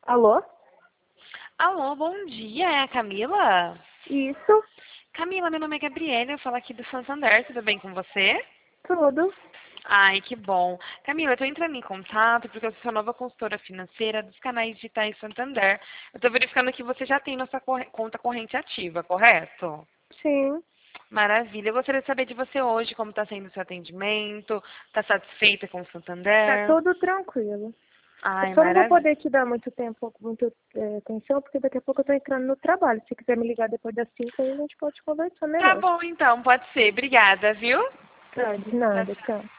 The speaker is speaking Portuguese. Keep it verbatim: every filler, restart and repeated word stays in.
Alô? Alô, bom dia, é a Camila? Isso, Camila, meu nome é Gabriela, eu falo aqui do Santander, tudo bem com você? tudo. Ai, que bom. Camila, eu tô entrando em contato porque eu sou a nova consultora financeira dos canais digitais Santander. Eu tô verificando que você já tem nossa corre- conta corrente ativa, correto? Sim, Maravilha. Eu gostaria de saber de você hoje como está sendo o seu atendimento. Está satisfeita com o tá Santander? tudo tranquilo. Eu Ai, só não vou maravilha. poder te dar muito tempo, muita atenção, porque daqui a pouco eu tô entrando no trabalho. Se quiser me ligar depois das cinco, aí a gente pode conversar Tá melhor. bom, então, pode ser. Obrigada, viu? Tá, de Tchau, nada, tchau. tchau.